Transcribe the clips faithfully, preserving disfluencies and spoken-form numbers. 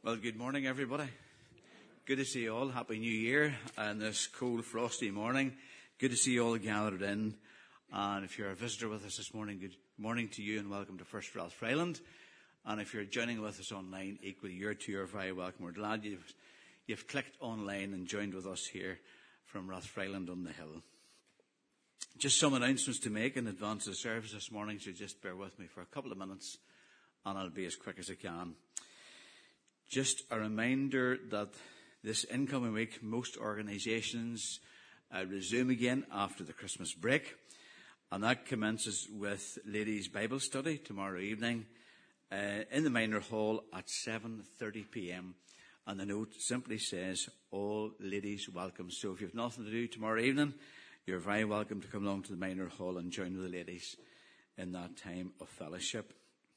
Well, good morning, everybody. Good to see you all. Happy New Year on this cold, frosty morning. Good to see you all gathered in. And if you're a visitor with us this morning, good morning to you and welcome to First Rathfriland. And if you're joining with us online, equally, you're too, you're very welcome. We're glad you've, you've clicked online and joined with us here from Rathfriland on the Hill. Just some announcements to make in advance of the service this morning, so just bear with me for a couple of minutes and I'll be as quick as I can. Just a reminder that this incoming week, most organisations uh, resume again after the Christmas break. And that commences with Ladies' Bible Study tomorrow evening uh, in the Minor Hall at seven thirty p.m. And the note simply says, all ladies welcome. So if you have nothing to do tomorrow evening, you're very welcome to come along to the Minor Hall and join with the ladies in that time of fellowship.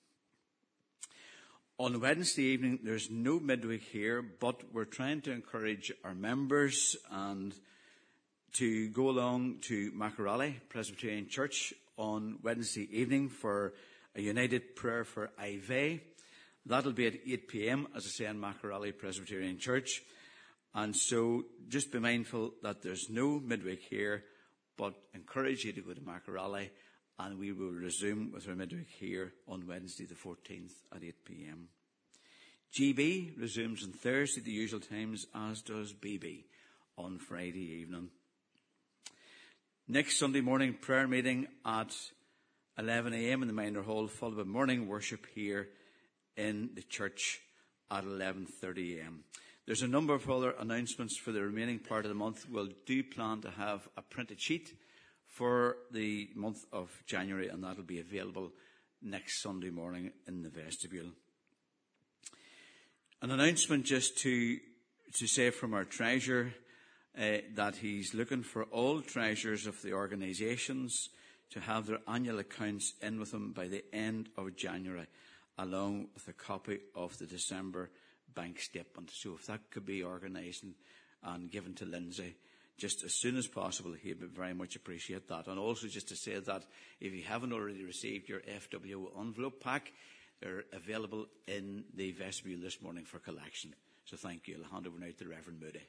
On Wednesday evening, there's no midweek here, but we're trying to encourage our members and to go along to Mackerally Presbyterian Church on Wednesday evening for a united prayer for I V A. That'll be at eight p.m, as I say, in Mackerally Presbyterian Church. And so just be mindful that there's no midweek here, but encourage you to go to Mackerally, and we will resume with our midweek here on Wednesday the fourteenth at eight p.m. G B resumes on Thursday the usual times, as does B B on Friday evening. Next Sunday morning prayer meeting at eleven a.m. in the Minor Hall, followed by morning worship here in the church at eleven thirty a.m. There's a number of other announcements for the remaining part of the month. We'll do plan to have a printed sheet for the month of January, and that'll be available next Sunday morning in the vestibule. An announcement just to to say from our treasurer uh, that he's looking for all treasurers of the organisations to have their annual accounts in with him by the end of January, along with a copy of the December bank statement. So if that could be organised and, and given to Lindsay just as soon as possible, he would very much appreciate that. And also just to say that if you haven't already received your F W envelope pack, they're available in the vestibule this morning for collection. So thank you. I'll hand over now to the Reverend Moody.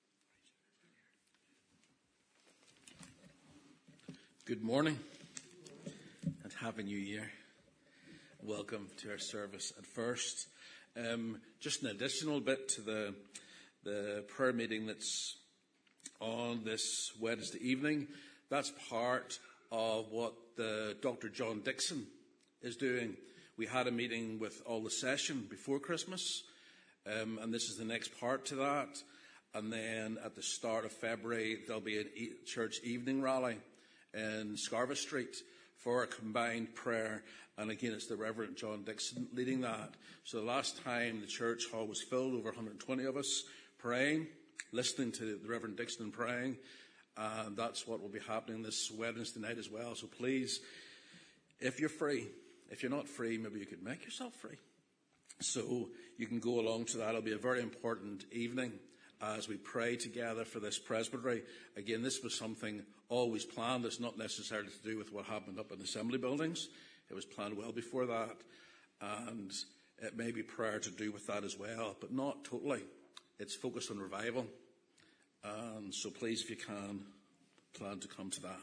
Good morning and Happy New Year. Welcome to our service at First. Um, just an additional bit to the, the prayer meeting that's on this Wednesday evening. That's part of what the Doctor John Dixon is doing. We had a meeting with all the session before Christmas, um, and this is the next part to that. And then at the start of February, there'll be a e- church evening rally in Scarva Street for a combined prayer. And again, it's the Reverend John Dixon leading that. So the last time the church hall was filled, over one hundred twenty of us praying, listening to the Reverend Dixon praying. And that's what will be happening this Wednesday night as well. So please, if you're free, if you're not free, maybe you could make yourself free. So you can go along to that. It'll be a very important evening as we pray together for this presbytery. Again, this was something always planned. It's not necessarily to do with what happened up in the assembly buildings. It was planned well before that. And it may be prayer to do with that as well, but not totally. It's focused on revival. And so please, if you can, plan to come to that.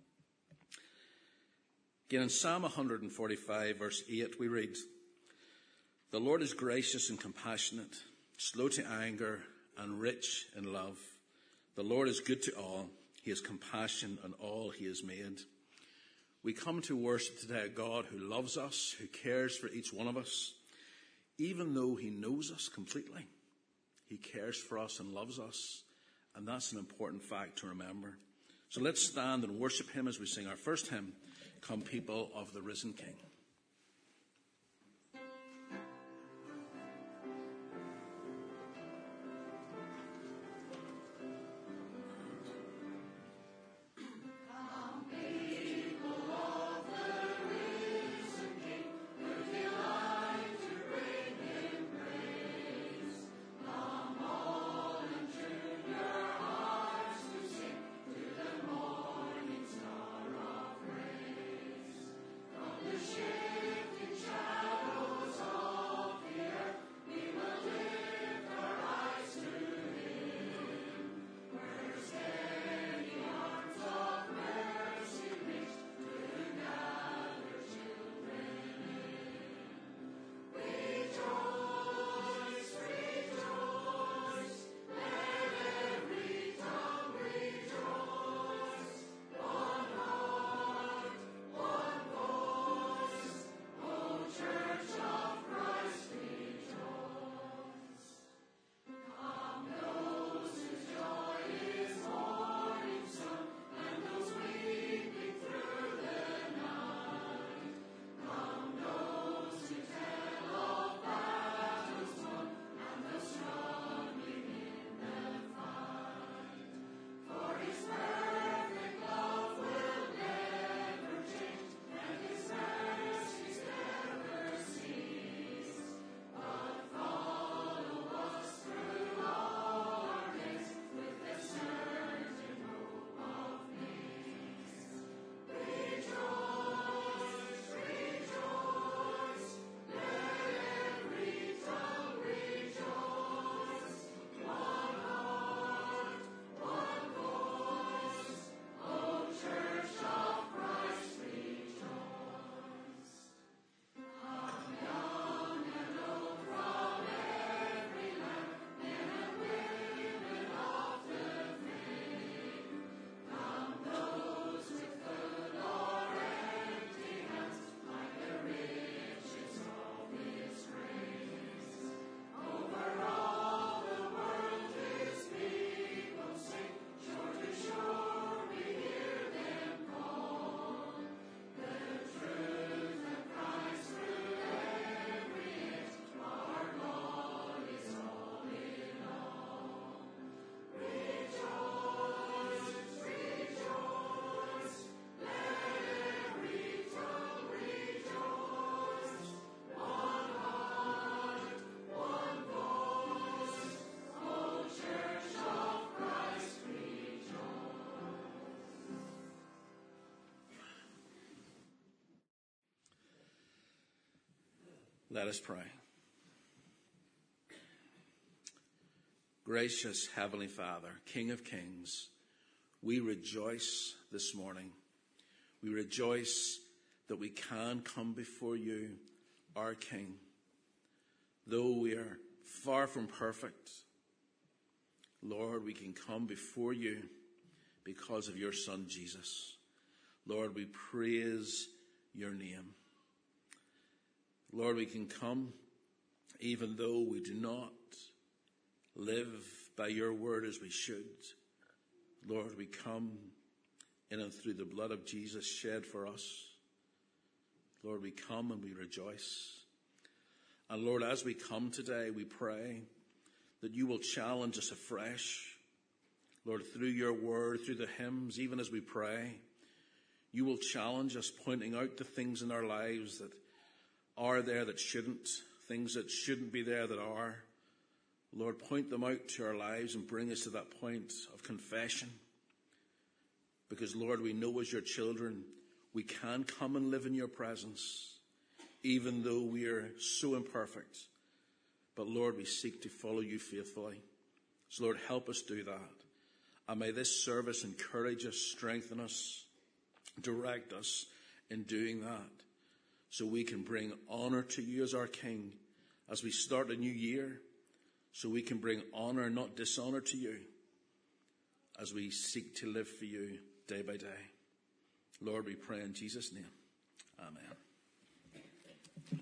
Again, in Psalm one forty-five, verse eight, we read, "The Lord is gracious and compassionate, slow to anger, and rich in love. The Lord is good to all. He has compassion on all he has made." We come to worship today a God who loves us, who cares for each one of us. Even though he knows us completely, he cares for us and loves us. And that's an important fact to remember. So let's stand and worship him as we sing our first hymn, "Come People of the Risen King." Share Let us pray. Gracious Heavenly Father, King of Kings, we rejoice this morning. We rejoice that we can come before you, our King. Though we are far from perfect, Lord, we can come before you because of your Son, Jesus. Lord, we praise your name. Lord, we can come even though we do not live by your word as we should. Lord, we come in and through the blood of Jesus shed for us. Lord, we come and we rejoice. And Lord, as we come today, we pray that you will challenge us afresh. Lord, through your word, through the hymns, even as we pray, you will challenge us, pointing out the things in our lives that are there that shouldn't, things that shouldn't be there that are. Lord, point them out to our lives and bring us to that point of confession. Because, Lord, we know as your children, we can come and live in your presence, even though we are so imperfect. But, Lord, we seek to follow you faithfully. So, Lord, help us do that. And may this service encourage us, strengthen us, direct us in doing that, so we can bring honor to you as our King as we start a new year, so we can bring honor, not dishonor, to you as we seek to live for you day by day. Lord, we pray in Jesus' name. Amen.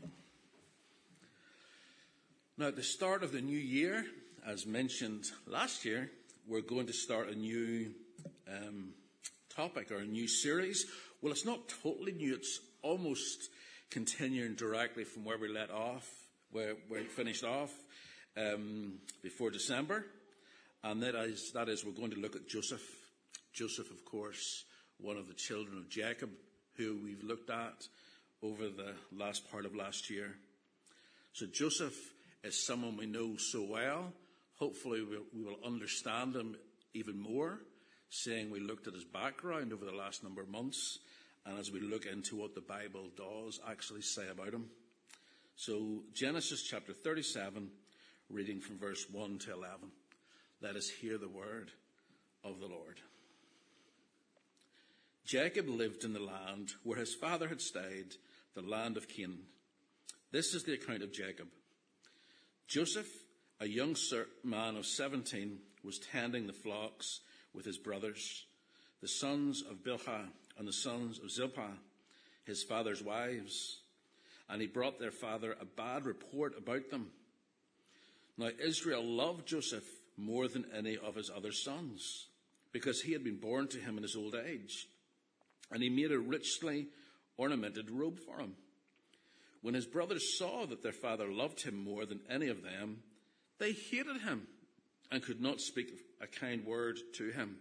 Now, at the start of the new year, as mentioned last year, we're going to start a new um, topic or a new series. Well, it's not totally new. It's almost continuing directly from where we let off, where, where we finished off um, before December. And that is, that is, we're going to look at Joseph. Joseph, of course, one of the children of Jacob, who we've looked at over the last part of last year. So Joseph is someone we know so well. Hopefully we, we will understand him even more, seeing we looked at his background over the last number of months, and as we look into what the Bible does actually say about him. So Genesis chapter thirty-seven, reading from verse one to eleven. Let us hear the word of the Lord. Jacob lived in the land where his father had stayed, the land of Canaan. This is the account of Jacob. Joseph, a young man of seventeen, was tending the flocks with his brothers, the sons of Bilhah and the sons of Zilpah, his father's wives, and he brought their father a bad report about them. Now Israel loved Joseph more than any of his other sons, because he had been born to him in his old age, and he made a richly ornamented robe for him. When his brothers saw that their father loved him more than any of them, they hated him and could not speak a kind word to him.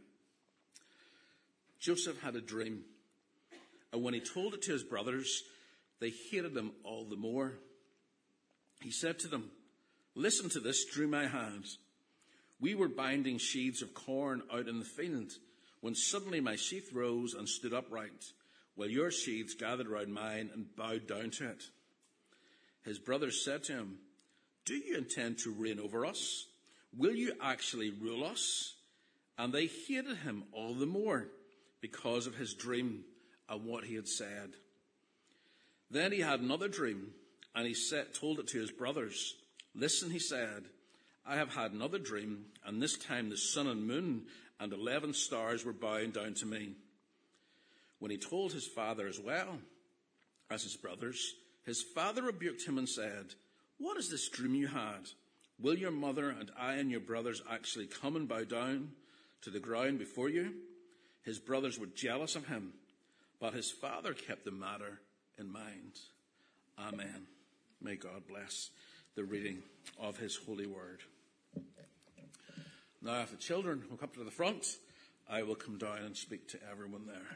Joseph had a dream, and when he told it to his brothers, they hated him all the more. He said to them, "Listen to this through my hands. We were binding sheaves of corn out in the field, when suddenly my sheaf rose and stood upright, while your sheaves gathered round mine and bowed down to it." His brothers said to him, "Do you intend to reign over us? Will you actually rule us?" And they hated him all the more because of his dream and what he had said. Then he had another dream, and he said, told it to his brothers. "Listen," he said, "I have had another dream, and this time the sun and moon and eleven stars were bowing down to me." When he told his father as well as his brothers, his father rebuked him and said, "What is this dream you had? Will your mother and I and your brothers actually come and bow down to the ground before you?" His brothers were jealous of him, but his father kept the matter in mind. Amen. May God bless the reading of his holy word. Now, if the children will come to the front, I will come down and speak to everyone there.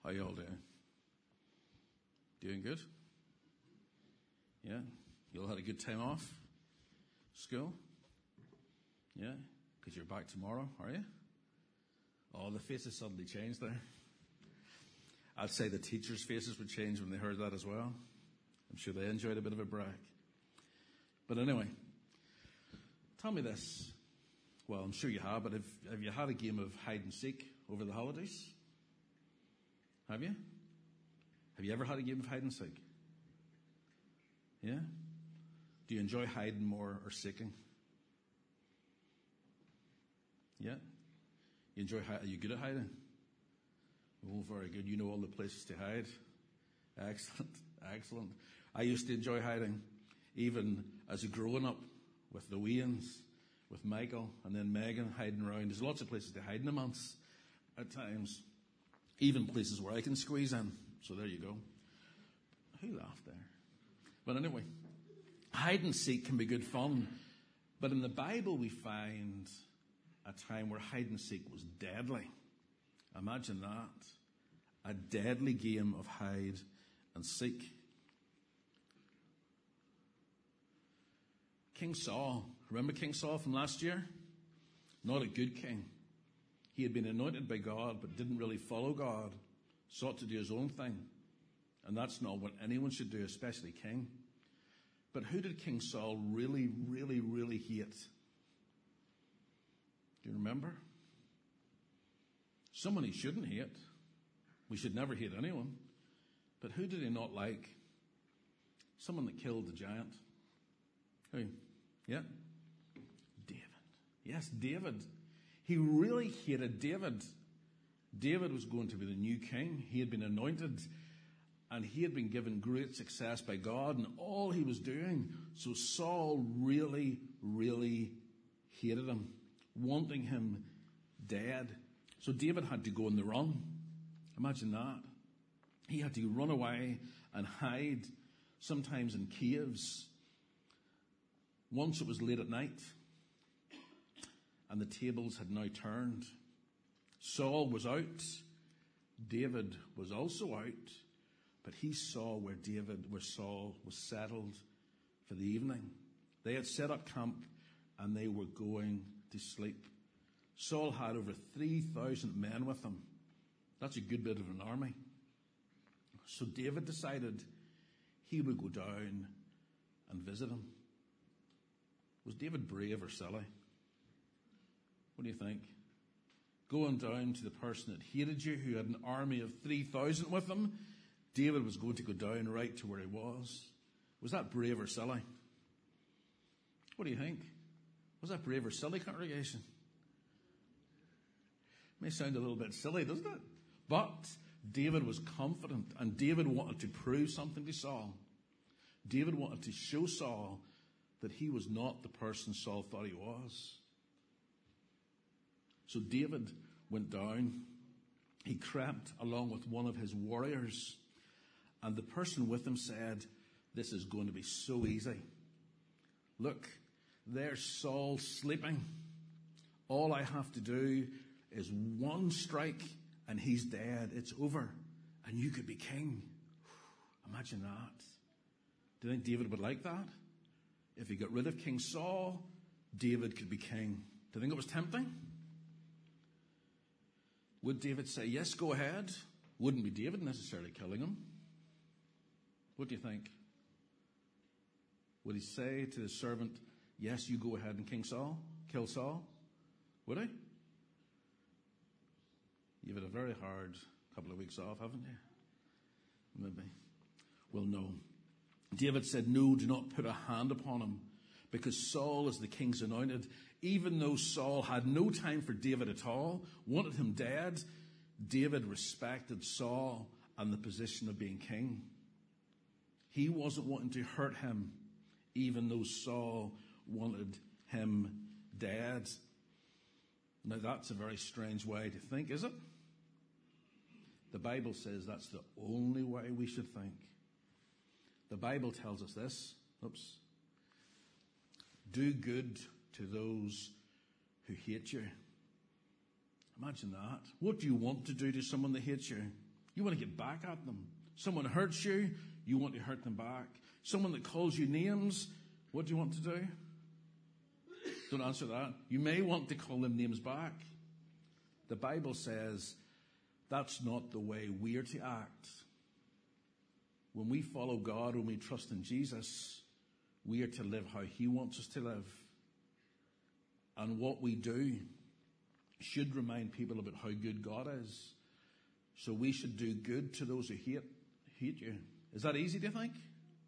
How you all doing? Doing good? Yeah? You all had a good time off? School? Yeah? Because you're back tomorrow, are you? Oh, the faces suddenly changed there. I'd say the teachers' faces would change when they heard that as well. I'm sure they enjoyed a bit of a break. But anyway, tell me this. Well, I'm sure you have, but have, have you had a game of hide and seek over the holidays? Have you? Have you ever had a game of hide and seek? Yeah? Do you enjoy hiding more or seeking? Yeah? You enjoy, are you good at hiding? Oh, very good. You know all the places to hide. Excellent. Excellent. I used to enjoy hiding, even as a growing up with the Wayans, with Michael, and then Megan hiding around. There's lots of places to hide in the months at times, even places where I can squeeze in. So there you go. Who laughed there? But anyway, hide and seek can be good fun. But in the Bible, we find a time where hide and seek was deadly. Imagine that. A deadly game of hide and seek. King Saul. Remember King Saul from last year? Not a good king. He had been anointed by God, but didn't really follow God. Sought to do his own thing. And that's not what anyone should do, especially king. But who did King Saul really, really, really hate? Do you remember? Someone he shouldn't hate. We should never hate anyone. But who did he not like? Someone that killed the giant. Who? Yeah? David. Yes, David. He really hated David. David was going to be the new king. He had been anointed and he had been given great success by God and all he was doing. So Saul really, really hated him, wanting him dead. So David had to go on the run. Imagine that. He had to run away and hide, sometimes in caves. Once it was late at night, and the tables had now turned. Saul was out. David was also out. But he saw where David, where Saul was settled for the evening. They had set up camp, and they were going to sleep. Saul had over three thousand men with him. That's a good bit of an army. So David decided he would go down and visit him. Was David brave or silly? What do you think? Going down to the person that hated you, who had an army of three thousand with him, David was going to go down right to where he was. Was that brave or silly? What do you think? Was that brave or silly, congregation? May sound a little bit silly, doesn't it? But David was confident, and David wanted to prove something to Saul. David wanted to show Saul that he was not the person Saul thought he was. So David went down. He crept along with one of his warriors, and the person with him said, "This is going to be so easy. Look, there's Saul sleeping. All I have to do is one strike and he's dead. It's over. And you could be king." Imagine that. Do you think David would like that? If he got rid of King Saul, David could be king. Do you think it was tempting? Would David say, "Yes, go ahead"? Wouldn't be David necessarily killing him. What do you think? Would he say to the servant, "Yes, you go ahead and King Saul, kill Saul"? Would he? You've had a very hard couple of weeks off, haven't you? Maybe. Well, no. David said, "No, do not put a hand upon him, because Saul is the king's anointed." Even though Saul had no time for David at all, wanted him dead, David respected Saul and the position of being king. He wasn't wanting to hurt him, even though Saul wanted him dead. Now that's a very strange way to think, is it? The Bible says that's the only way we should think. The Bible tells us this. Oops. Do good to those who hate you. Imagine that. What do you want to do to someone that hates you? You want to get back at them. Someone hurts you, you want to hurt them back. Someone that calls you names, what do you want to do? Don't answer that. You may want to call them names back. The Bible says that's not the way we are to act. When we follow God, when we trust in Jesus, we are to live how He wants us to live. And what we do should remind people about how good God is. So we should do good to those who hate, hate you. Is that easy, do you think?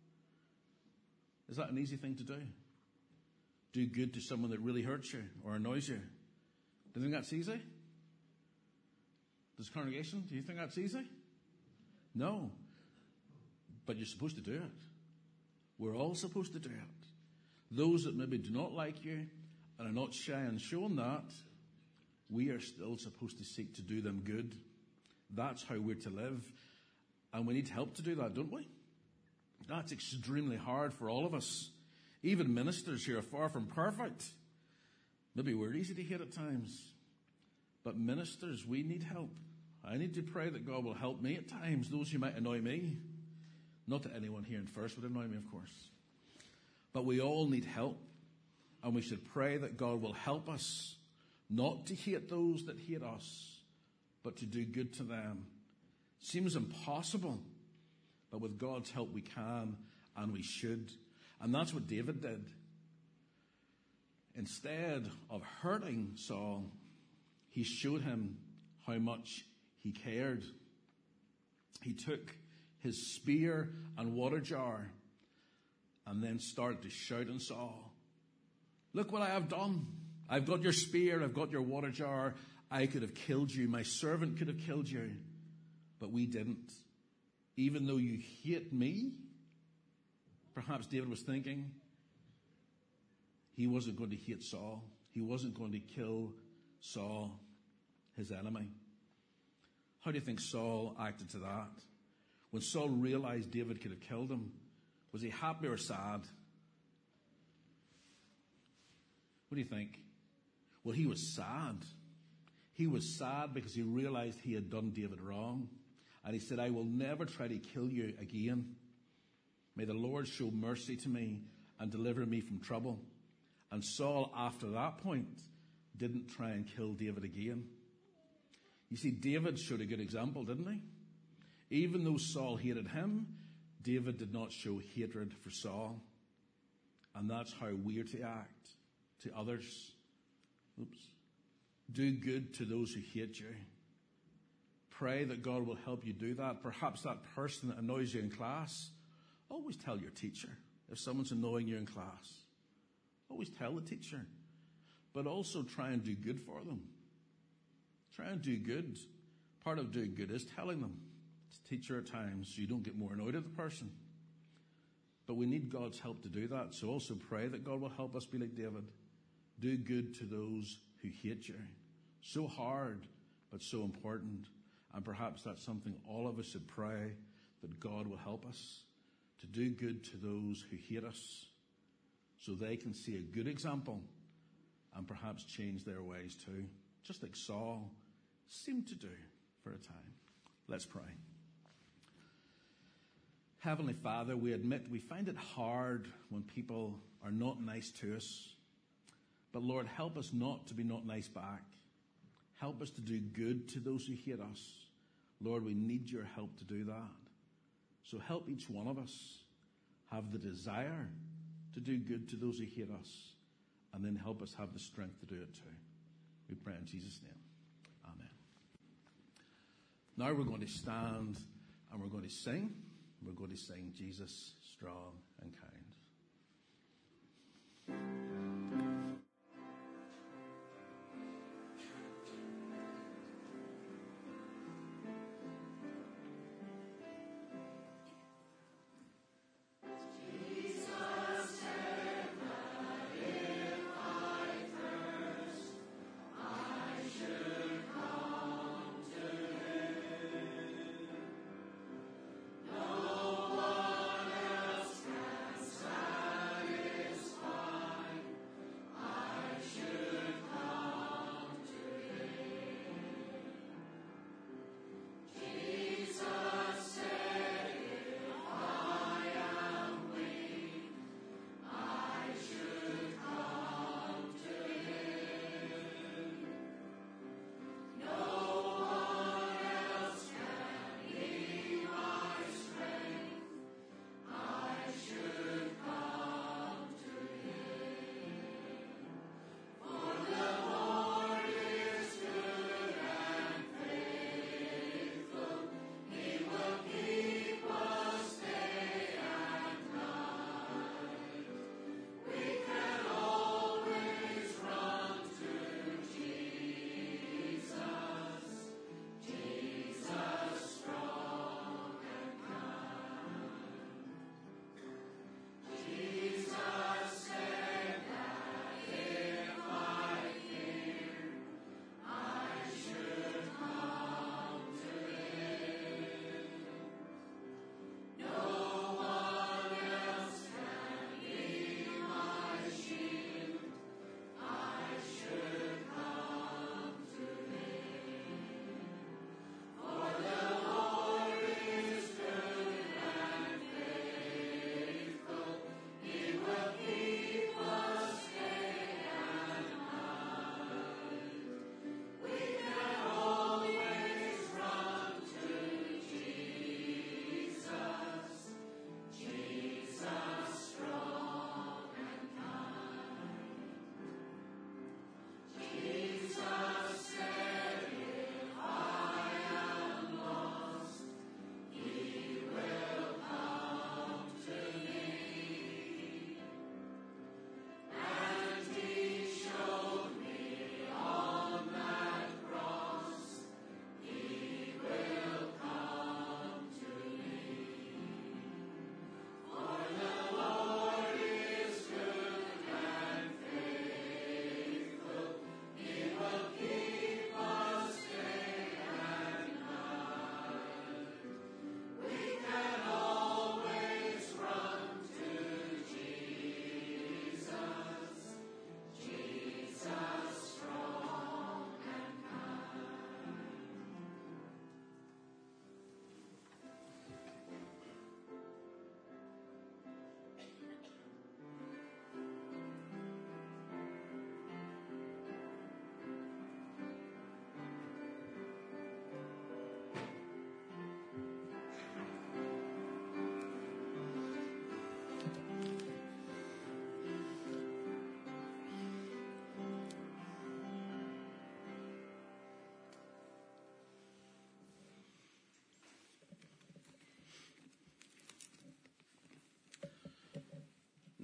Is that an easy thing to do? Do good to someone that really hurts you or annoys you. Do you think that's easy? Does the congregation, do you think that's easy? No. But you're supposed to do it. We're all supposed to do it. Those that maybe do not like you and are not shy in showing that, we are still supposed to seek to do them good. That's how we're to live. And we need help to do that, don't we? That's extremely hard for all of us. Even ministers who are far from perfect. Maybe we're easy to hate at times. But ministers, we need help. I need to pray that God will help me at times, those who might annoy me. Not that anyone here in First would annoy me, of course. But we all need help. And we should pray that God will help us not to hate those that hate us, but to do good to them. Seems impossible, but with God's help we can and we should. And that's what David did. Instead of hurting Saul, he showed him how much he cared. He took his spear and water jar and then started to shout at Saul, "Look what I have done. I've got your spear, I've got your water jar. I could have killed you. My servant could have killed you. But we didn't. Even though you hate me," perhaps David was thinking, he wasn't going to hate Saul. He wasn't going to kill Saul, his enemy. How do you think Saul acted to that? When Saul realized David could have killed him, was he happy or sad? What do you think? Well, he was sad. He was sad because he realized he had done David wrong. And he said, "I will never try to kill you again. May the Lord show mercy to me and deliver me from trouble." And Saul, after that point, didn't try and kill David again. You see, David showed a good example, didn't he? Even though Saul hated him, David did not show hatred for Saul. And that's how we are to act to others. Oops. Do good to those who hate you. Pray that God will help you do that. Perhaps that person that annoys you in class, always tell your teacher if someone's annoying you in class. Always tell the teacher. But also try and do good for them. Try and do good. Part of doing good is telling them. It's teacher at times so you don't get more annoyed at the person. But we need God's help to do that. So also pray that God will help us be like David. Do good to those who hate you. So hard, but so important. And perhaps that's something all of us should pray, that God will help us to do good to those who hate us so they can see a good example and perhaps change their ways too, just like Saul seemed to do for a time. Let's pray. Heavenly Father, we admit we find it hard when people are not nice to us. But Lord, help us not to be not nice back. Help us to do good to those who hate us. Lord, we need your help to do that. So help each one of us have the desire to do good to those who hate us, and then help us have the strength to do it too. We pray in Jesus' name. Amen. Now we're going to stand and we're going to sing. We're going to sing Jesus, Strong and Kind.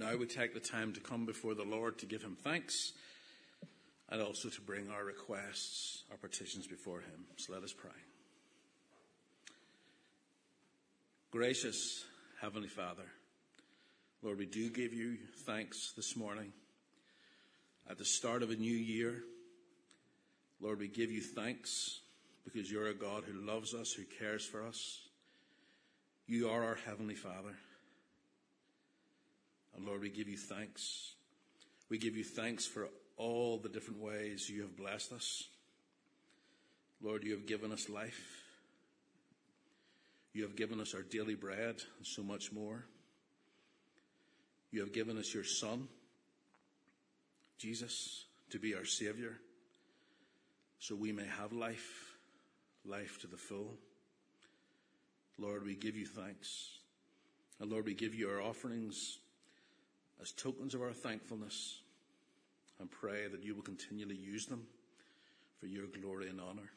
Now we take the time to come before the Lord to give him thanks and also to bring our requests, our petitions before him. So let us pray. Gracious Heavenly Father, Lord, we do give you thanks this morning at the start of a new year. Lord, we give you thanks because you're a God who loves us, who cares for us. You are our Heavenly Father. And Lord, we give you thanks. We give you thanks for all the different ways you have blessed us. Lord, you have given us life. You have given us our daily bread and so much more. You have given us your Son, Jesus, to be our Savior, so we may have life, life to the full. Lord, we give you thanks. And Lord, we give you our offerings as tokens of our thankfulness, and pray that you will continually use them for your glory and honor.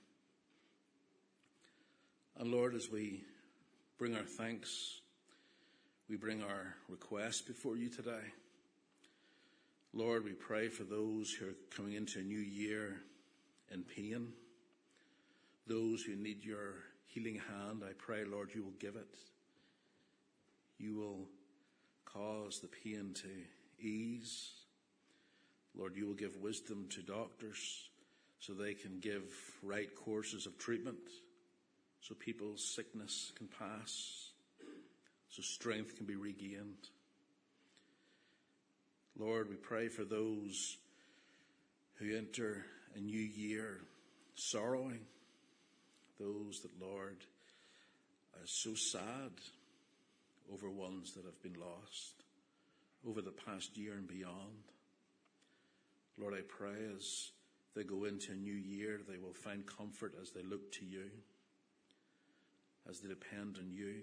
And Lord, as we bring our thanks, we bring our requests before you today. Lord, we pray for those who are coming into a new year in pain, those who need your healing hand. I pray, Lord, you will give it. You will cause the pain to ease. Lord, you will give wisdom to doctors so they can give right courses of treatment, so people's sickness can pass, so strength can be regained. Lord, we pray for those who enter a new year sorrowing, those that, Lord, are so sad over ones that have been lost over the past year and beyond. Lord, I pray as they go into a new year, they will find comfort as they look to you, as they depend on you.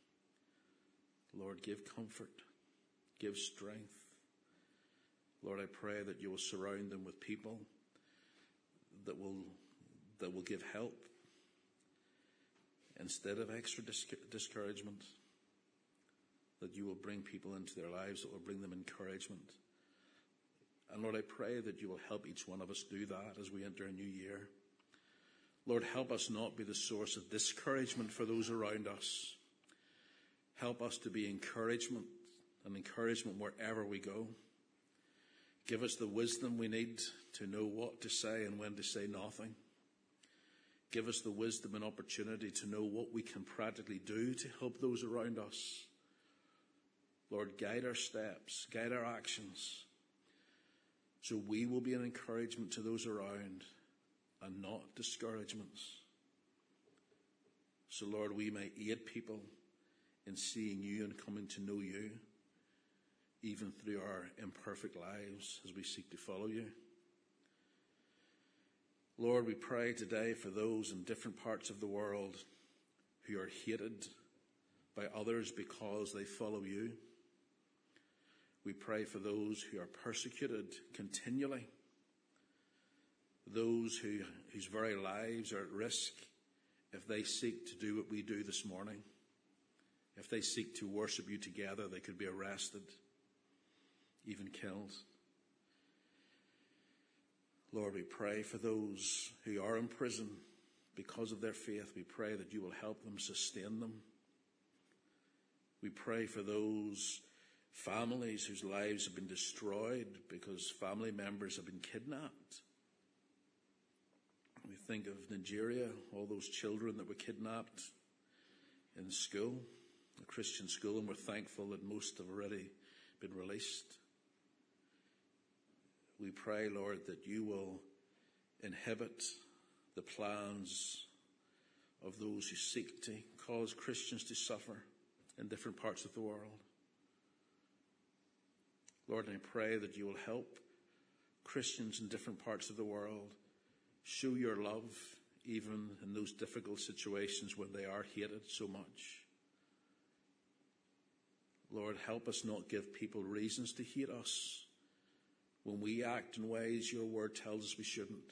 Lord, give comfort, give strength. Lord, I pray that you will surround them with people that will that will give help instead of extra discouragement, that you will bring people into their lives that will bring them encouragement. And Lord, I pray that you will help each one of us do that as we enter a new year. Lord, help us not be the source of discouragement for those around us. Help us to be encouragement and encouragement wherever we go. Give us the wisdom we need to know what to say and when to say nothing. Give us the wisdom and opportunity to know what we can practically do to help those around us. Lord, guide our steps, guide our actions, so we will be an encouragement to those around and not discouragements. So, Lord, we may aid people in seeing you and coming to know you, even through our imperfect lives as we seek to follow you. Lord, we pray today for those in different parts of the world who are hated by others because they follow you. We pray for those who are persecuted continually, those who, whose very lives are at risk if they seek to do what we do this morning. If they seek to worship you together, they could be arrested, even killed. Lord, we pray for those who are in prison because of their faith. We pray that you will help them, sustain them. We pray for those families whose lives have been destroyed because family members have been kidnapped. We think of Nigeria, all those children that were kidnapped in school, a Christian school, and we're thankful that most have already been released. We pray, Lord, that you will inhibit the plans of those who seek to cause Christians to suffer in different parts of the world. Lord, I pray that you will help Christians in different parts of the world show your love even in those difficult situations where they are hated so much. Lord, help us not give people reasons to hate us when we act in ways your word tells us we shouldn't.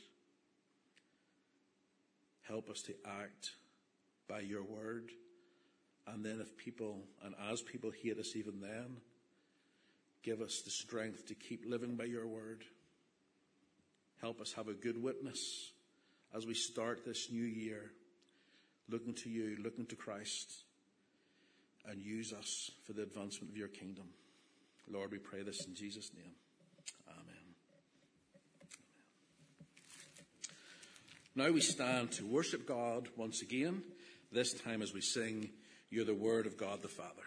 Help us to act by your word. And then if people, and as people hate us even then, give us the strength to keep living by your word. Help us have a good witness as we start this new year, looking to you, looking to Christ, and use us for the advancement of your kingdom. Lord, we pray this in Jesus' name. Amen. Now we stand to worship God once again, this time as we sing, You're the Word of God the Father.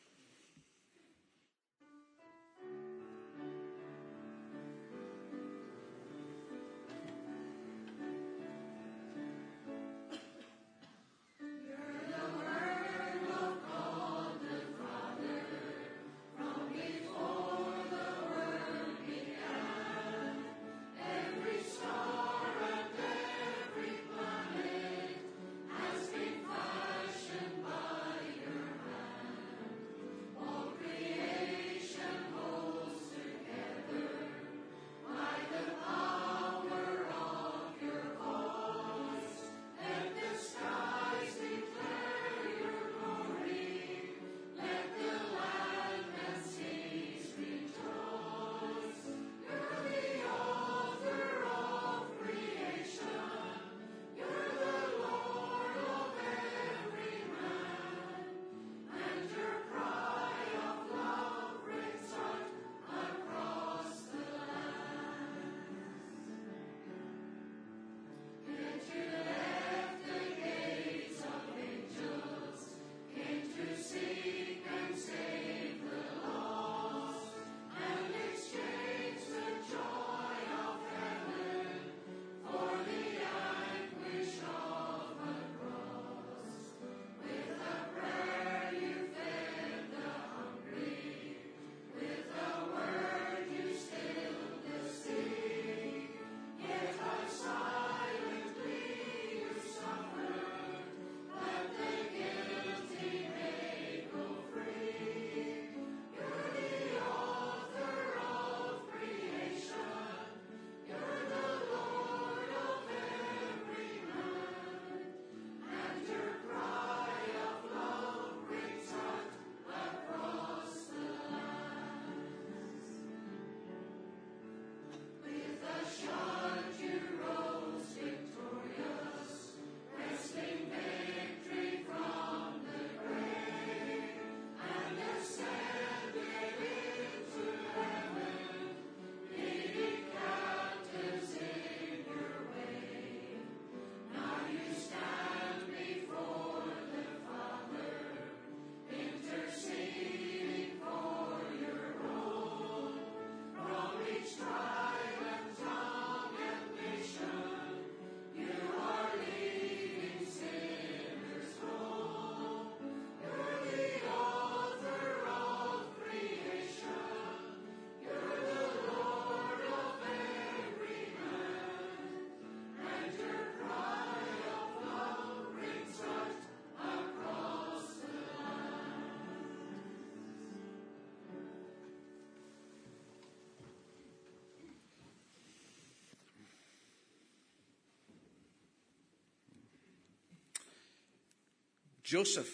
Joseph.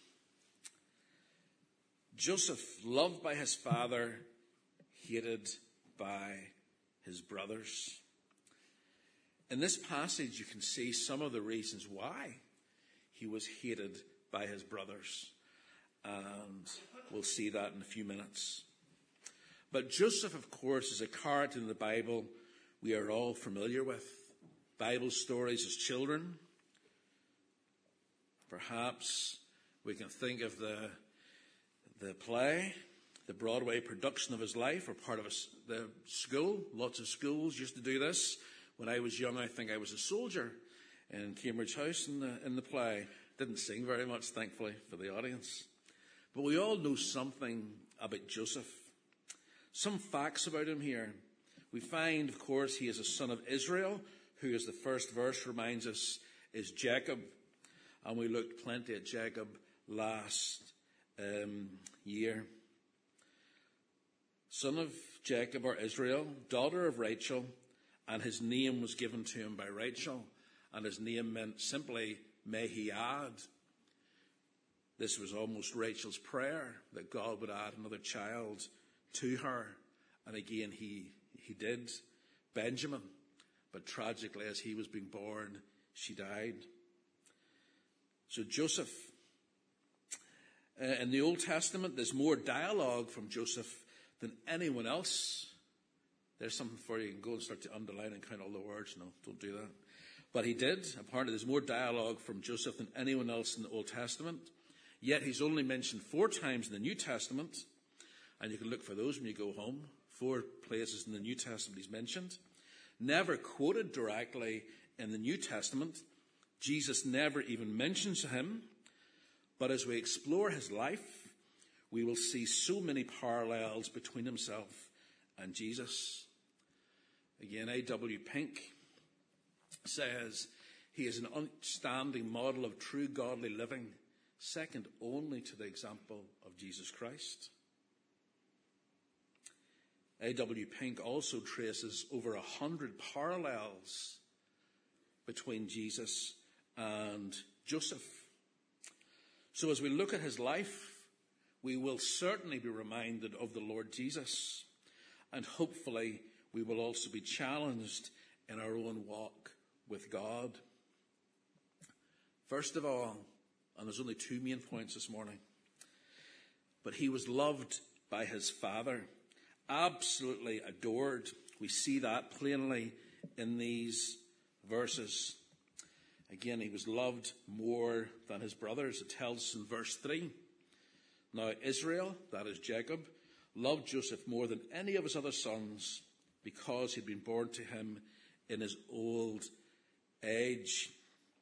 Joseph, loved by his father, hated by his brothers. In this passage, you can see some of the reasons why he was hated by his brothers. And we'll see that in a few minutes. But Joseph, of course, is a character in the Bible we are all familiar with. Bible stories as children. Perhaps we can think of the, the play, the Broadway production of his life, or part of a, the school. Lots of schools used to do this. When I was young, I think I was a soldier in Cambridge House in the, in the play. Didn't sing very much, thankfully, for the audience. But we all know something about Joseph. Some facts about him here. We find, of course, he is a son of Israel, who, as the first verse reminds us, is Jacob. And we looked plenty at Jacob last um, year. Son of Jacob, or Israel, daughter of Rachel, and his name was given to him by Rachel, and his name meant simply, may he add. This was almost Rachel's prayer, that God would add another child to her. And again, he, he did. Benjamin. But tragically, as he was being born, she died. So Joseph. Uh, in the Old Testament, there's more dialogue from Joseph than anyone else. There's something for you. You can go and start to underline and count all the words. No, don't do that. But he did. Apparently, there's more dialogue from Joseph than anyone else in the Old Testament. Yet he's only mentioned four times in the New Testament. And you can look for those when you go home. Four places in the New Testament he's mentioned. Never quoted directly in the New Testament. Jesus never even mentions him. But as we explore his life, we will see so many parallels between himself and Jesus. Again, A W Pink says he is an outstanding model of true godly living, second only to the example of Jesus Christ. A W Pink also traces over a hundred parallels between Jesus and Joseph. So as we look at his life, we will certainly be reminded of the Lord Jesus. And hopefully we will also be challenged in our own walk with God. First of all, and there's only two main points this morning, but he was loved by his Father, absolutely adored. We see that plainly in these verses. Again, he was loved more than his brothers. It tells us in verse three. Now Israel, that is Jacob, loved Joseph more than any of his other sons because he'd been born to him in his old age.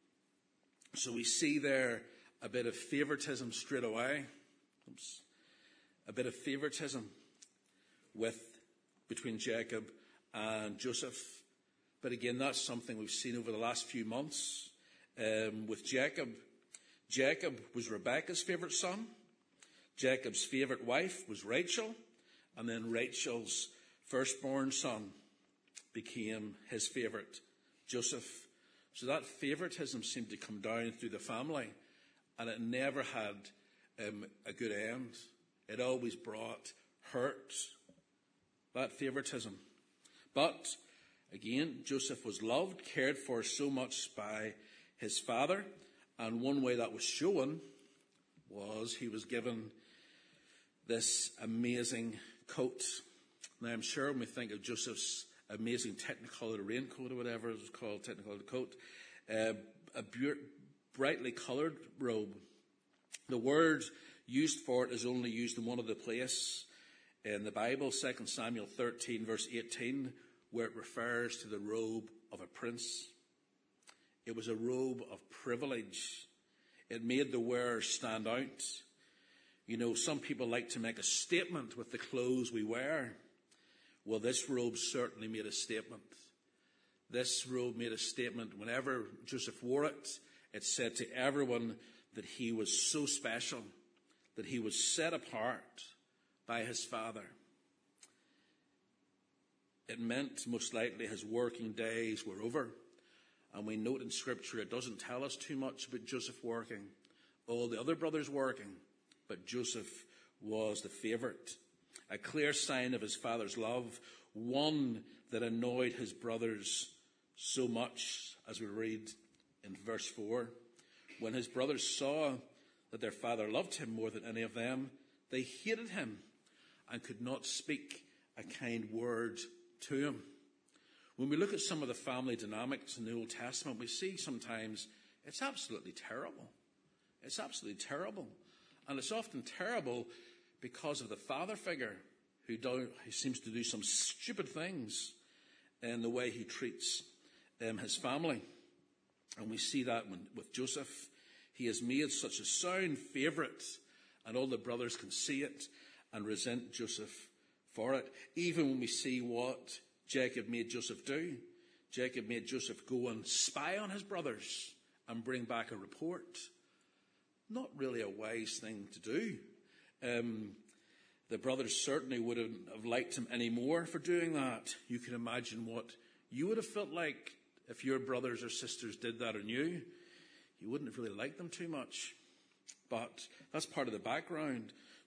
So we see there a bit of favoritism straight away. Oops. A bit of favoritism with between Jacob and Joseph. But again, that's something we've seen over the last few months um, with Jacob. Jacob was Rebekah's favorite son. Jacob's favorite wife was Rachel. And then Rachel's firstborn son became his favorite, Joseph. So that favoritism seemed to come down through the family. And it never had um, a good end. It always brought hurt. That favoritism. But again, Joseph was loved, cared for so much by his father. And one way that was shown was he was given this amazing coat. Now I'm sure when we think of Joseph's amazing technicolor raincoat or whatever it was called, technicolor coat, uh, a bu- brightly coloured robe. The word used for it is only used in one other place in the Bible, Second Samuel thirteen verse eighteen, where it refers to the robe of a prince. It was a robe of privilege. It made the wearer stand out. You know, some people like to make a statement with the clothes we wear. Well, this robe certainly made a statement. This robe made a statement. Whenever Joseph wore it, it said to everyone that he was so special, that he was set apart by his father. It meant most likely his working days were over. And we note in Scripture it doesn't tell us too much about Joseph working. All the other brothers working, but Joseph was the favourite. A clear sign of his father's love, one that annoyed his brothers so much, as we read in verse four. When his brothers saw that their father loved him more than any of them, they hated him and could not speak a kind word to him. When we look at some of the family dynamics in the Old Testament, we see sometimes it's absolutely terrible. It's absolutely terrible. And it's often terrible because of the father figure who, do, who seems to do some stupid things in the way he treats um, his family. And we see that when, with Joseph. He has made such a sound favourite, and all the brothers can see it and resent Joseph for it. Even when we see what Jacob made Joseph do. Jacob made Joseph go and spy on his brothers and bring back a report. Not really a wise thing to do. Um, the brothers certainly wouldn't have liked him any more for doing that. You can imagine what you would have felt like if your brothers or sisters did that on you. You wouldn't have really liked them too much. But that's part of the background.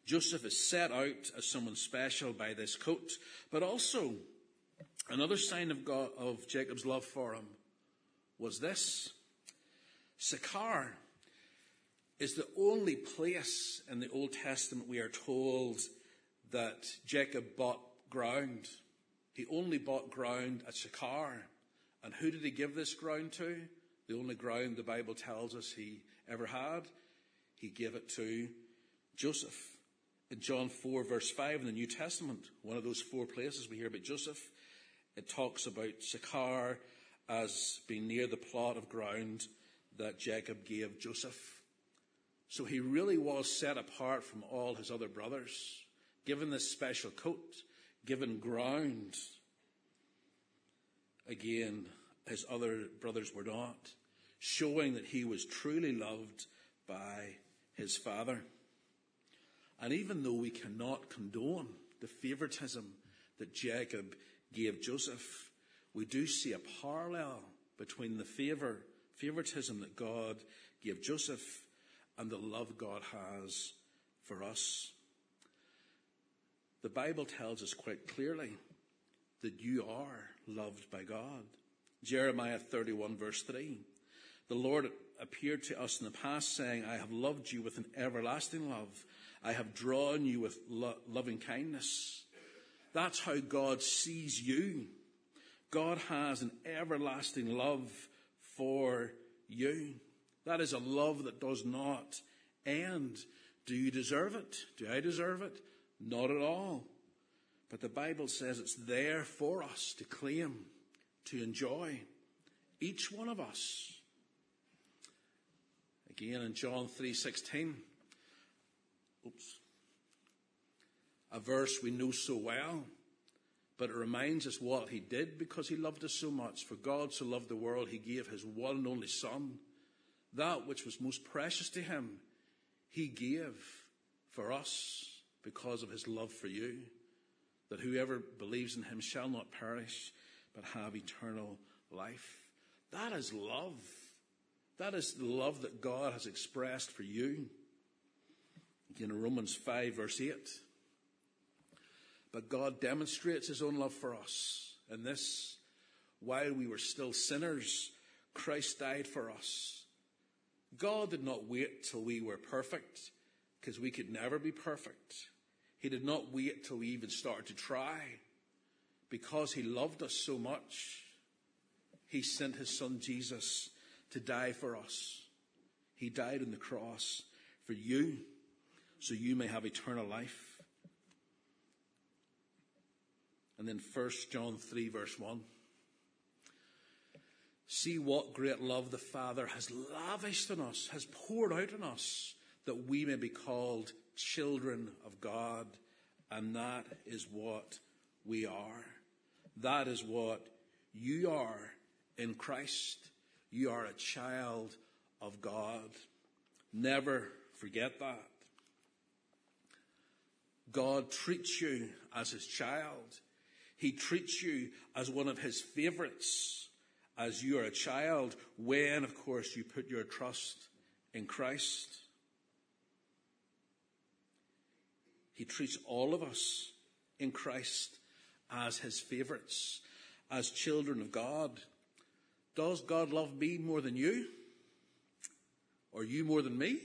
Joseph is set out as someone special by this coat, but also another sign of God, of Jacob's love for him, was this. Sychar is the only place in the Old Testament we are told that Jacob bought ground. He only bought ground at Sychar. And who did he give this ground to? The only ground the Bible tells us he ever had. He gave it to Joseph. In John four verse five in the New Testament, one of those four places we hear about Joseph, it talks about Sychar as being near the plot of ground that Jacob gave Joseph. So he really was set apart from all his other brothers, given this special coat, given ground. Again, his other brothers were not, showing that he was truly loved by his father. And even though we cannot condone the favoritism that Jacob gave Joseph, we do see a parallel between the favor, favoritism that God gave Joseph and the love God has for us. The Bible tells us quite clearly that you are loved by God. Jeremiah thirty-one verse three. The Lord appeared to us in the past saying, I have loved you with an everlasting love. I have drawn you with lo- loving kindness. That's how God sees you. God has an everlasting love for you. That is a love that does not end. Do you deserve it? Do I deserve it? Not at all. But the Bible says it's there for us to claim, to enjoy. Each one of us. Again in John three sixteen. Oops. A verse we know so well. But it reminds us what he did because he loved us so much. For God so loved the world, he gave his one and only Son. That which was most precious to him, he gave for us because of his love for you. That whoever believes in him shall not perish, but have eternal life. That is love. That is the love that God has expressed for you. Again, in Romans five, verse eight. But God demonstrates his own love for us. In this, while we were still sinners, Christ died for us. God did not wait till we were perfect, because we could never be perfect. He did not wait till we even started to try. Because he loved us so much, he sent his son Jesus to die for us. He died on the cross for you, so you may have eternal life. And then First John three verse one. See what great love the Father has lavished on us, has poured out on us, that we may be called children of God. And that is what we are. That is what you are in Christ. You are a child of God. Never forget that. God treats you as his child. He treats you as one of his favorites, as you are a child, when, of course, you put your trust in Christ. He treats all of us in Christ as his favorites, as children of God. Does God love me more than you? Or you more than me?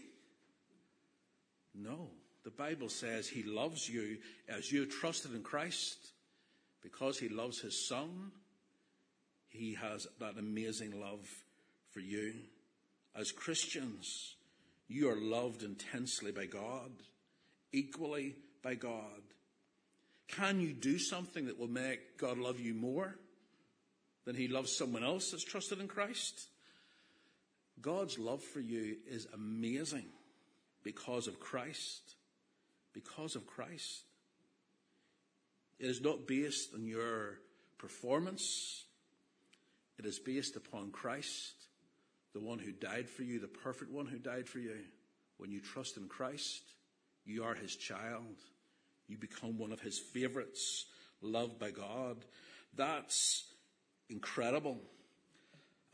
No. The Bible says he loves you as you trusted in Christ. Because he loves his Son, he has that amazing love for you. As Christians, you are loved intensely by God, equally by God. Can you do something that will make God love you more than he loves someone else that's trusted in Christ? God's love for you is amazing because of Christ. Because of Christ. It is not based on your performance. It is based upon Christ, the one who died for you, the perfect one who died for you. When you trust in Christ, you are his child. You become one of his favorites, loved by God. That's incredible.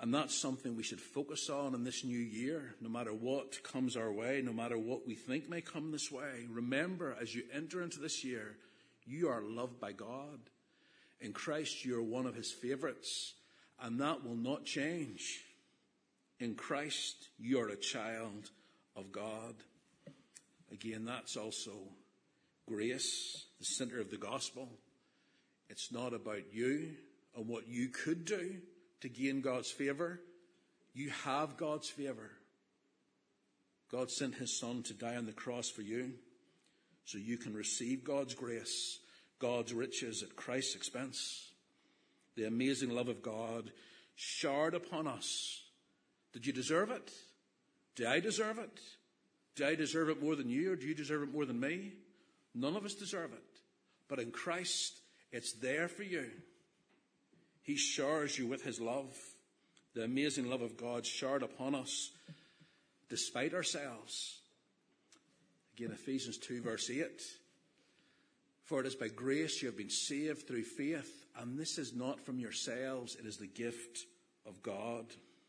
And that's something we should focus on in this new year, no matter what comes our way, no matter what we think may come this way. Remember, as you enter into this year, you are loved by God. In Christ, you are one of his favorites, and that will not change. In Christ, you are a child of God. Again, that's also grace, the center of the gospel. It's not about you and what you could do to gain God's favor. You have God's favor. God sent his son to die on the cross for you so you can receive God's grace, God's riches at Christ's expense. The amazing love of God showered upon us. Did you deserve it? Do I deserve it? Do I deserve it more than you, or do you deserve it more than me? None of us deserve it. But in Christ, it's there for you. He showers you with his love. The amazing love of God showered upon us despite ourselves. Again, Ephesians two verse eight. For it is by grace you have been saved through faith, and this is not from yourselves, it is the gift of God.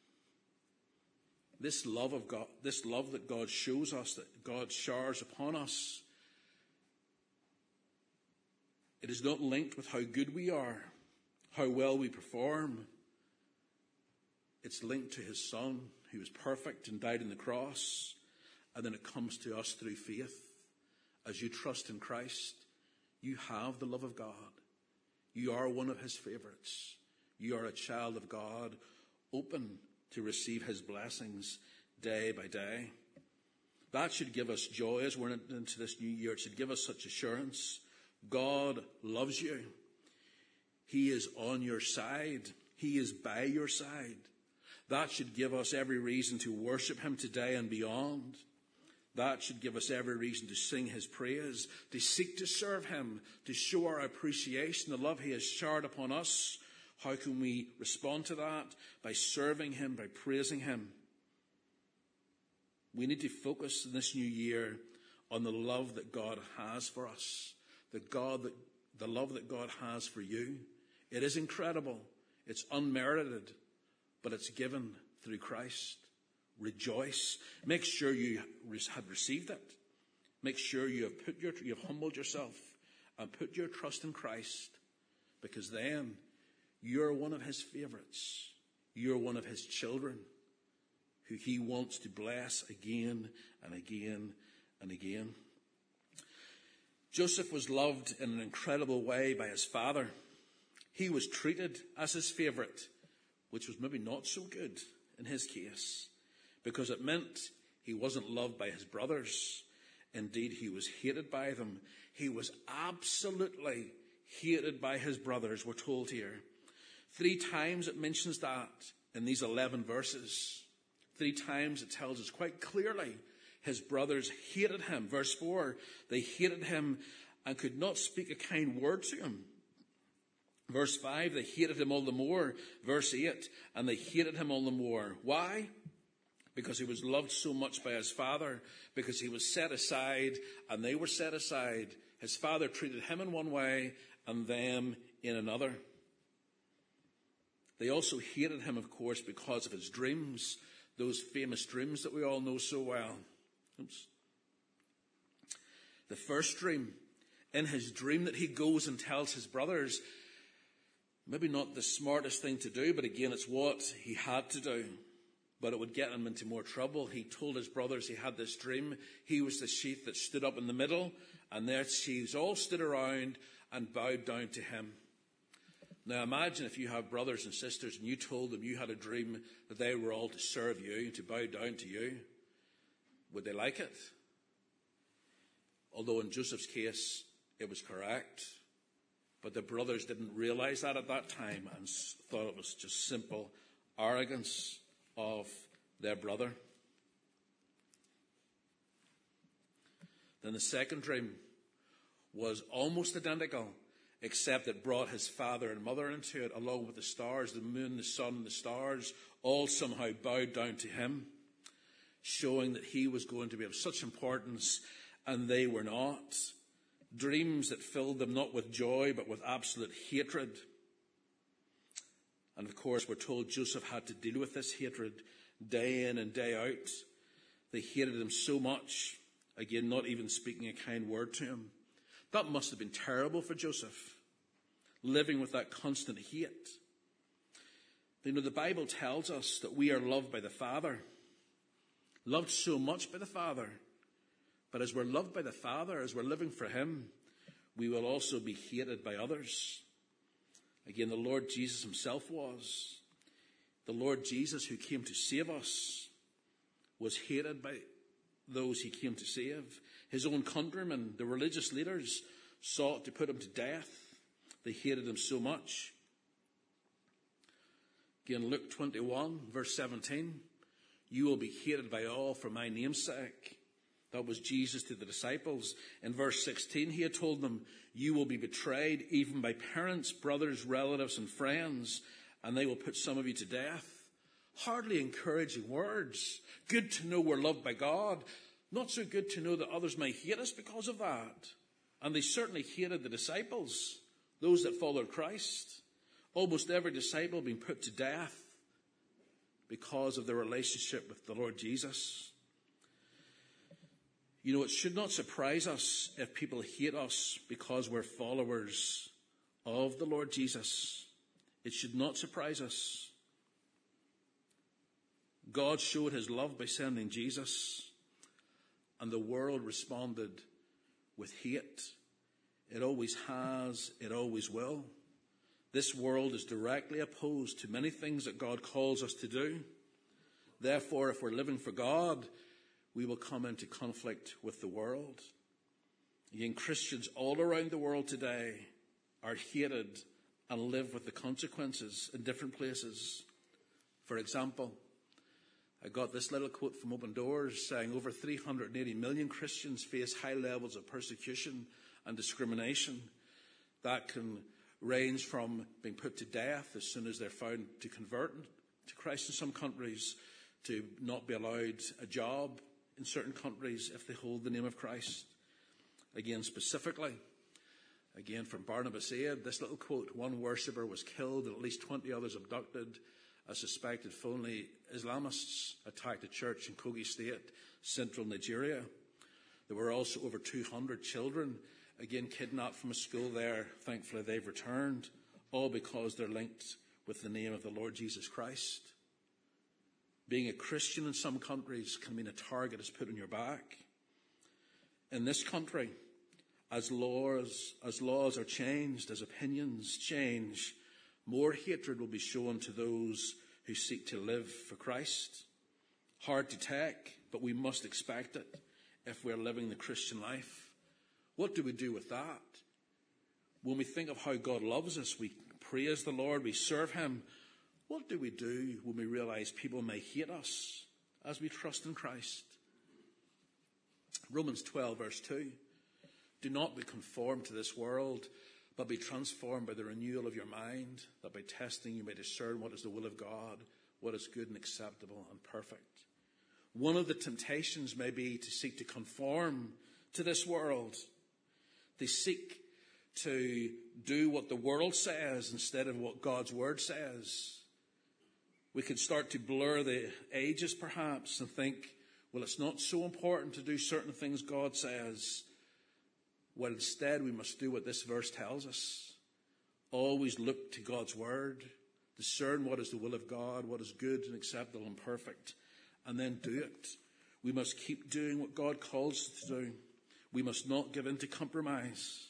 This love of God, this love that God shows us, that God showers upon us, it is not linked with how good we are, how well we perform. It's linked to his son, who was perfect and died on the cross. And then it comes to us through faith. As you trust in Christ, you have the love of God. You are one of his favorites. You are a child of God, open to receive his blessings day by day. That should give us joy as we're into this new year. It should give us such assurance. God loves you. He is on your side. He is by your side. That should give us every reason to worship him today and beyond. That should give us every reason to sing his praise, to seek to serve him, to show our appreciation, the love he has showered upon us. How can we respond to that? By serving him, by praising him. We need to focus in this new year on the love that God has for us, the God that, the love that God has for you. It is incredible. It's unmerited, but it's given through Christ. Rejoice. Make sure you have received it. Make sure you have put your, you have humbled yourself and put your trust in Christ, because then you're one of his favorites. You're one of his children who he wants to bless again and again and again. Joseph was loved in an incredible way by his father. He was treated as his favorite, which was maybe not so good in his case, because it meant he wasn't loved by his brothers. Indeed, he was hated by them. He was absolutely hated by his brothers, we're told here. Three times it mentions that in these eleven verses. Three times it tells us quite clearly his brothers hated him. Verse four, they hated him and could not speak a kind word to him. Verse five, they hated him all the more. Verse eight, and they hated him all the more. Why? Because he was loved so much by his father, because he was set aside and they were set aside. His father treated him in one way and them in another. They also hated him, of course, because of his dreams, those famous dreams that we all know so well. Oops. The first dream, in his dream that he goes and tells his brothers, maybe not the smartest thing to do, but again, it's what he had to do. But it would get him into more trouble. He told his brothers he had this dream. He was the sheep that stood up in the middle, and their sheaves all stood around and bowed down to him. Now imagine if you have brothers and sisters and you told them you had a dream that they were all to serve you, to bow down to you. Would they like it? Although in Joseph's case, it was correct. But the brothers didn't realize that at that time and thought it was just simple arrogance of their brother. Then the second dream was almost identical, except it brought his father and mother into it, along with the stars, the moon, the sun, and the stars, all somehow bowed down to him, showing that he was going to be of such importance, and they were not. Dreams that filled them not with joy, but with absolute hatred. And of course, we're told Joseph had to deal with this hatred day in and day out. They hated him so much, again, not even speaking a kind word to him. That must have been terrible for Joseph, living with that constant hate. You know, the Bible tells us that we are loved by the Father, loved so much by the Father. But as we're loved by the Father, as we're living for him, we will also be hated by others. Again, the Lord Jesus himself was. The Lord Jesus, who came to save us, was hated by those he came to save. His own countrymen, the religious leaders, sought to put him to death. They hated him so much. Again, Luke twenty-one, verse seventeen. You will be hated by all for my name's sake. That was Jesus to the disciples. In verse sixteen, he had told them, you will be betrayed even by parents, brothers, relatives, and friends, and they will put some of you to death. Hardly encouraging words. Good to know we're loved by God. Not so good to know that others may hate us because of that. And they certainly hated the disciples, those that followed Christ. Almost every disciple being put to death because of their relationship with the Lord Jesus. You know, it should not surprise us if people hate us because we're followers of the Lord Jesus. It should not surprise us. God showed his love by sending Jesus, and the world responded with hate. It always has, it always will. This world is directly opposed to many things that God calls us to do. Therefore, if we're living for God, we will come into conflict with the world. Again, Christians all around the world today are hated and live with the consequences in different places. For example, I got this little quote from Open Doors saying over three hundred eighty million Christians face high levels of persecution and discrimination. That can range from being put to death as soon as they're found to convert to Christ in some countries, to not be allowed a job in certain countries if they hold the name of Christ. Again, specifically, again from Barnabas Aid, this little quote, one worshipper was killed and at least twenty others abducted as suspected phony Islamists attacked a church in Kogi State, central Nigeria. There were also over two hundred children, again kidnapped from a school there. Thankfully they've returned, all because they're linked with the name of the Lord Jesus Christ. Being a Christian in some countries can mean a target is put on your back. In this country, as laws, as laws are changed, as opinions change, more hatred will be shown to those who seek to live for Christ. Hard to take, but we must expect it if we're living the Christian life. What do we do with that? When we think of how God loves us, we praise the Lord, we serve him. What do we do when we realize people may hate us as we trust in Christ? Romans twelve, verse two. Do not be conformed to this world, but be transformed by the renewal of your mind, that by testing you may discern what is the will of God, what is good and acceptable and perfect. One of the temptations may be to seek to conform to this world. They seek to do what the world says instead of what God's word says. We could start to blur the ages perhaps and think, well, it's not so important to do certain things God says. Well, instead we must do what this verse tells us. Always look to God's word. Discern what is the will of God, what is good and acceptable and perfect, and then do it. We must keep doing what God calls us to do. We must not give in to compromise.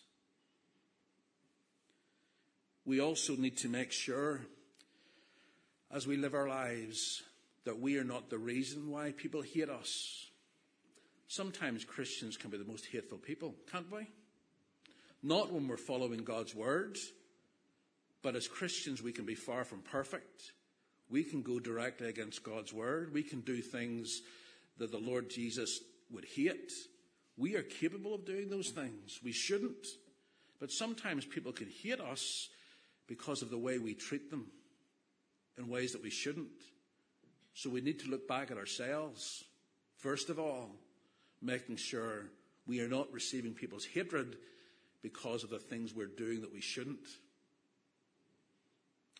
We also need to make sure, as we live our lives, that we are not the reason why people hate us. Sometimes Christians can be the most hateful people, can't we? Not when we're following God's word, but as Christians we can be far from perfect. We can go directly against God's word. We can do things that the Lord Jesus would hate. We are capable of doing those things. We shouldn't. But sometimes people can hate us because of the way we treat them in ways that we shouldn't. So we need to look back at ourselves, first of all, making sure we are not receiving people's hatred because of the things we're doing that we shouldn't.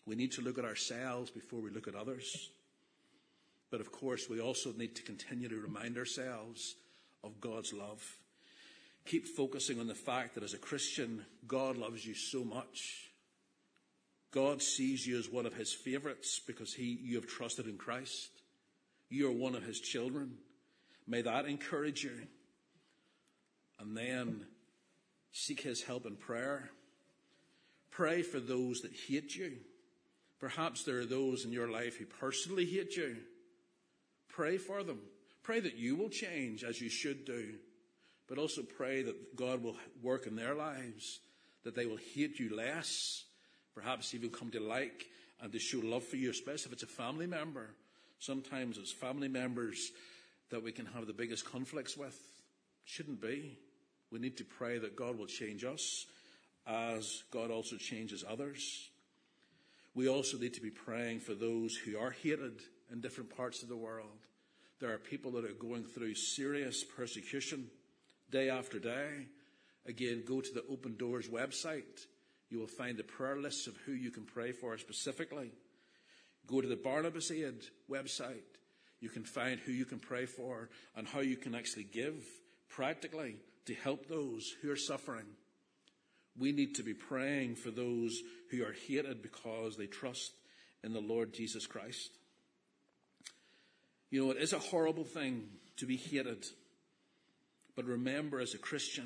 We need to look at ourselves before we look at others. But of course, we also need to continue to remind ourselves of God's love. Keep focusing on the fact that as a Christian, God loves you so much. God sees you as one of his favorites because he, you have trusted in Christ. You are one of his children. May that encourage you. And then seek his help in prayer. Pray for those that hate you. Perhaps there are those in your life who personally hate you. Pray for them. Pray that you will change as you should do. But also pray that God will work in their lives, that they will hate you less, perhaps even come to like and to show love for you, especially if it's a family member. Sometimes it's family members that we can have the biggest conflicts with. Shouldn't be. We need to pray that God will change us as God also changes others. We also need to be praying for those who are hated in different parts of the world. There are people that are going through serious persecution day after day. Again, go to the Open Doors website. You will find the prayer lists of who you can pray for specifically. Go to the Barnabas Aid website. You can find who you can pray for and how you can actually give practically to help those who are suffering. We need to be praying for those who are hated because they trust in the Lord Jesus Christ. You know, it is a horrible thing to be hated. But remember, as a Christian,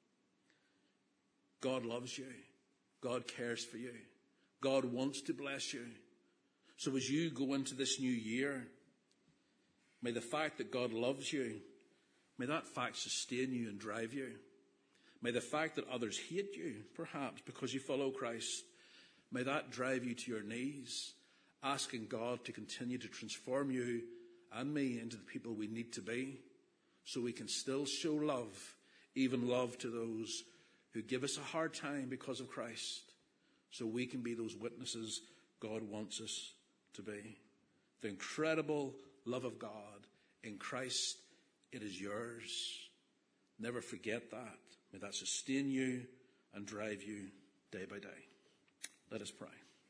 God loves you. God cares for you. God wants to bless you. So as you go into this new year, may the fact that God loves you, may that fact sustain you and drive you. May the fact that others hate you, perhaps because you follow Christ, may that drive you to your knees, asking God to continue to transform you and me into the people we need to be, so we can still show love, even love to those who give us a hard time because of Christ, so we can be those witnesses God wants us to be. The incredible love of God in Christ, it is yours. Never forget that. May that sustain you and drive you day by day. Let us pray.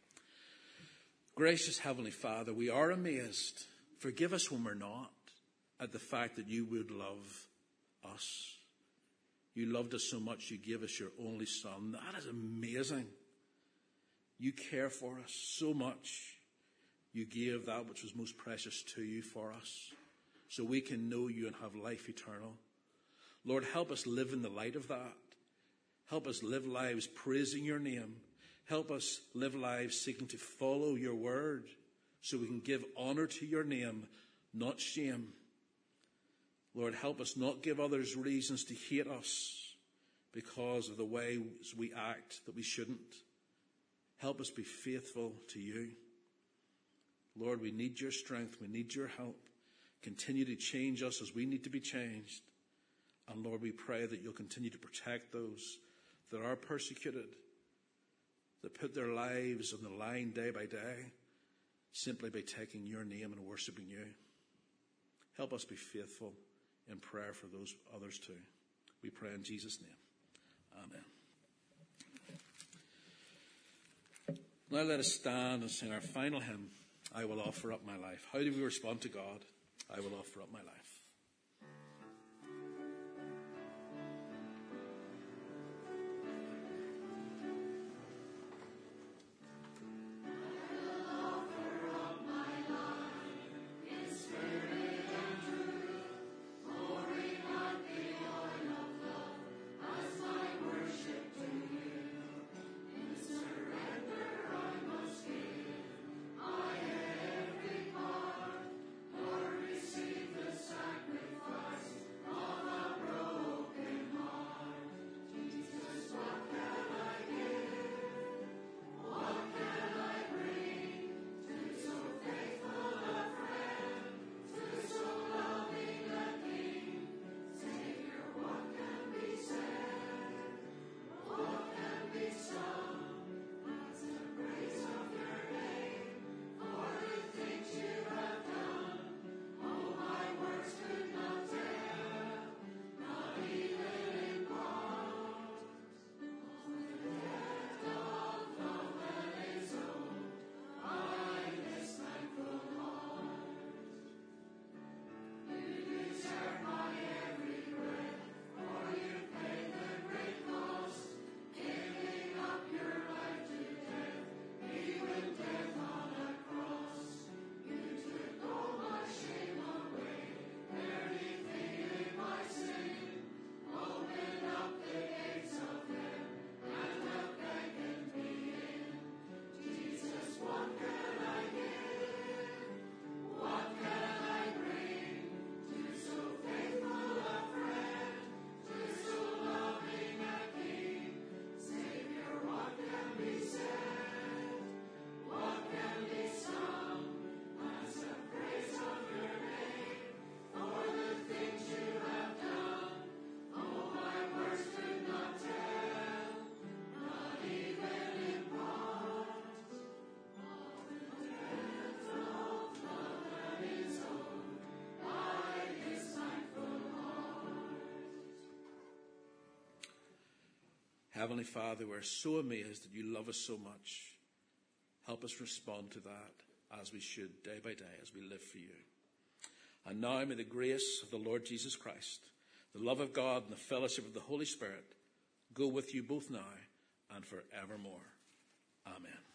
Gracious Heavenly Father, we are amazed. Forgive us when we're not, at the fact that you would love us. You loved us so much, you gave us your only Son. That is amazing. You care for us so much. You gave that which was most precious to you for us, so we can know you and have life eternal. Lord, help us live in the light of that. Help us live lives praising your name. Help us live lives seeking to follow your word, so we can give honor to your name, not shame. Lord, help us not give others reasons to hate us because of the ways we act that we shouldn't. Help us be faithful to you. Lord, we need your strength. We need your help. Continue to change us as we need to be changed. And Lord, we pray that you'll continue to protect those that are persecuted, that put their lives on the line day by day, simply by taking your name and worshiping you. Help us be faithful in prayer for those others too. We pray in Jesus' name. Amen. Now let us stand and sing our final hymn, I Will Offer Up My Life. How do we respond to God? I will offer up my life. Sacrifice. Heavenly Father, we're so amazed that you love us so much. Help us respond to that as we should, day by day, as we live for you. And now may the grace of the Lord Jesus Christ, the love of God, and the fellowship of the Holy Spirit go with you both now and forevermore. Amen.